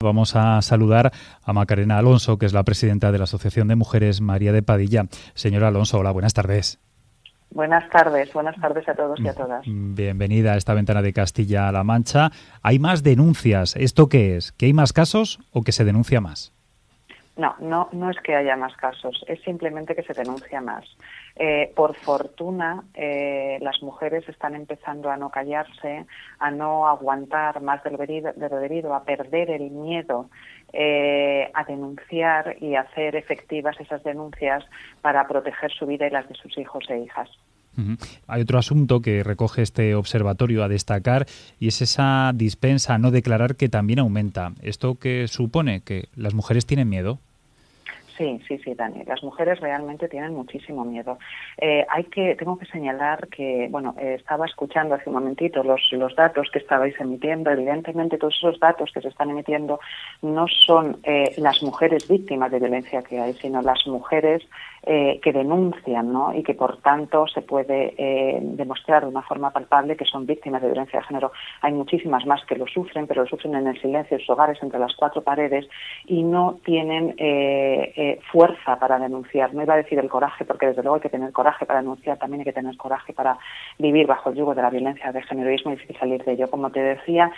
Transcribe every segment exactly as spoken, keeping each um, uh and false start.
Vamos a saludar a Macarena Alonso, que es la presidenta de la Asociación de Mujeres María de Padilla. Señora Alonso, hola, buenas tardes. Buenas tardes, buenas tardes a todos y a todas. Bienvenida a esta ventana de Castilla-La Mancha. Hay más denuncias. ¿Esto qué es? ¿Que hay más casos o que se denuncia más? No, no, no es que haya más casos, es simplemente que se denuncia más. Eh, por fortuna, eh, las mujeres están empezando a no callarse, a no aguantar más de lo debido, de lo debido a perder el miedo eh, a denunciar y hacer efectivas esas denuncias para proteger su vida y las de sus hijos e hijas. Uh-huh. Hay otro asunto que recoge este observatorio a destacar y es esa dispensa a no declarar que también aumenta. ¿Esto qué supone? ¿Que las mujeres tienen miedo? Sí, sí, sí, Dani. Las mujeres realmente tienen muchísimo miedo. Eh, hay que, tengo que señalar que, bueno, eh, estaba escuchando hace un momentito los, los datos que estabais emitiendo. Evidentemente, todos esos datos que se están emitiendo no son eh, las mujeres víctimas de violencia que hay, sino las mujeres eh, que denuncian, ¿no? Y que, por tanto, se puede eh, demostrar de una forma palpable que son víctimas de violencia de género. Hay muchísimas más que lo sufren, pero lo sufren en el silencio de sus hogares, entre las cuatro paredes, y no tienen eh, eh, fuerza para denunciar. No iba a decir el coraje, porque desde luego hay que tener coraje para denunciar, también hay que tener coraje para vivir bajo el yugo de la violencia de género, y es muy difícil salir de ello. Como te decía,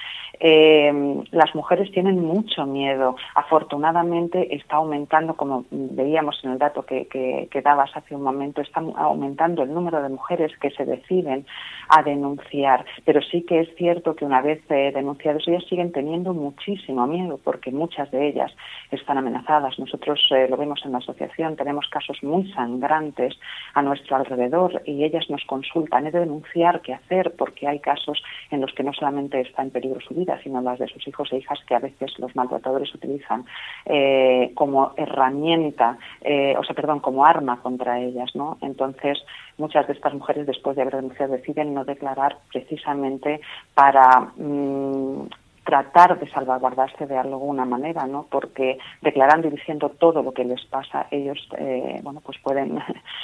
eh, las mujeres tienen mucho miedo. Afortunadamente está aumentando, como veíamos en el dato que, que, que dabas hace un momento, está aumentando el número de mujeres que se deciden a denunciar, pero sí que es cierto que una vez eh, denunciados, ellas siguen teniendo muchísimo miedo, porque muchas de ellas están amenazadas. Nosotros eh, lo vemos en la asociación, tenemos casos muy sangrantes a nuestro alrededor y ellas nos consultan, he de denunciar, qué hacer, porque hay casos en los que no solamente está en peligro su vida, sino las de sus hijos e hijas, que a veces los maltratadores utilizan eh, como herramienta, eh, o sea, perdón, como arma contra ellas, ¿no? Entonces, muchas de estas mujeres, después de haber denunciado, deciden no declarar, precisamente para mmm, tratar de salvaguardarse de alguna manera, ¿no? Porque declarando y diciendo todo lo que les pasa, ellos, eh, bueno, pues pueden,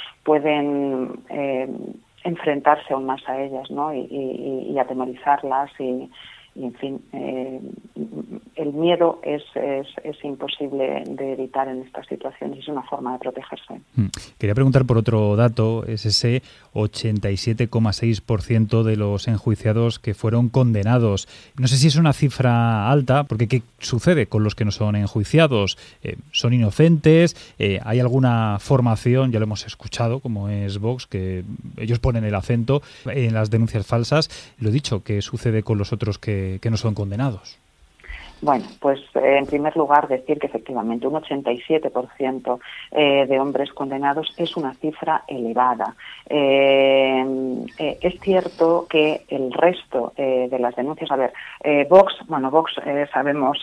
pueden eh, enfrentarse aún más a ellas, ¿no? Y, y, y atemorizarlas y, y en fin, eh, el miedo es, es, es imposible de evitar en estas situaciones, es una forma de protegerse. Quería preguntar por otro dato, es ese ochenta y siete coma seis por ciento de los enjuiciados que fueron condenados. No sé si es una cifra alta, porque ¿qué sucede con los que no son enjuiciados? Eh, ¿Son inocentes? Eh, ¿Hay alguna formación? Ya lo hemos escuchado, como es Vox, que ellos ponen el acento en las denuncias falsas. Lo dicho, ¿qué sucede con los otros que, que no son condenados? Bueno, pues eh, en primer lugar decir que efectivamente un ochenta y siete por ciento eh, de hombres condenados es una cifra elevada. Eh, eh, es cierto que el resto eh, de las denuncias, a ver, eh, Vox, bueno, Vox eh, sabemos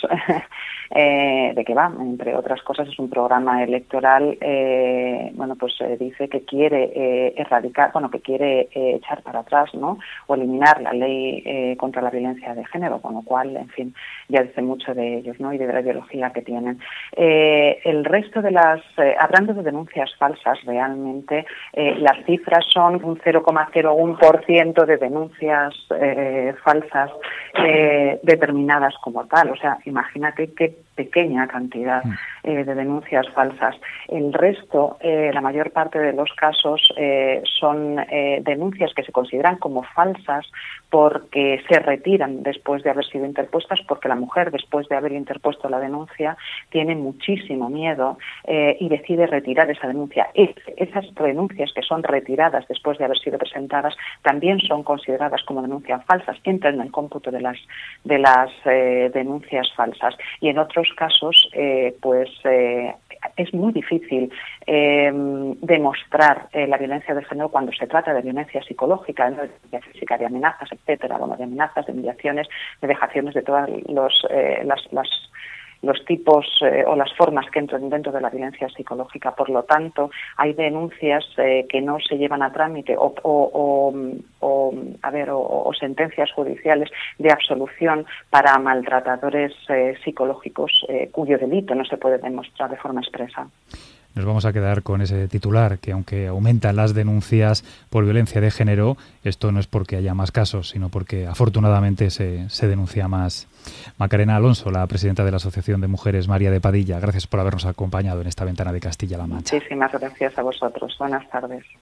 eh, de qué va, entre otras cosas es un programa electoral, eh, bueno, pues eh, dice que quiere eh, erradicar, bueno, que quiere eh, echar para atrás, ¿no? O eliminar la ley eh, contra la violencia de género, con lo cual, en fin, ya dice mucho de ellos, ¿no? Y de la ideología que tienen. Eh, el resto de las, eh, hablando de denuncias falsas, realmente eh, las cifras son un cero coma cero uno por ciento de denuncias eh, falsas eh, determinadas como tal. O sea, imagínate qué pequeña cantidad eh, de denuncias falsas. El resto, eh, la mayor parte de los casos, eh, son eh, denuncias que se consideran como falsas porque se retiran después de haber sido interpuestas, porque la mujer, después de haber interpuesto la denuncia, tiene muchísimo miedo eh, y decide retirar esa denuncia. Es, esas denuncias que son retiradas después de haber sido presentadas también son consideradas como denuncias falsas, entran en el cómputo de las, de las eh, denuncias falsas. Y en otros casos, eh, pues eh, es muy difícil eh, demostrar eh, la violencia de género cuando se trata de violencia psicológica, ¿no? De violencia física, de amenazas, etcétera, bueno, de amenazas, de humillaciones, de vejaciones, de todas los, eh, las, las los tipos eh, o las formas que entran dentro de la violencia psicológica. Por lo tanto, hay denuncias eh, que no se llevan a trámite o, o, o, o a ver o, o sentencias judiciales de absolución para maltratadores eh, psicológicos eh, cuyo delito no se puede demostrar de forma expresa. Nos vamos a quedar con ese titular, que aunque aumentan las denuncias por violencia de género, esto no es porque haya más casos, sino porque afortunadamente se, se denuncia más. Macarena Alonso, la presidenta de la Asociación de Mujeres María de Padilla, gracias por habernos acompañado en esta ventana de Castilla-La Mancha. Muchísimas gracias a vosotros. Buenas tardes.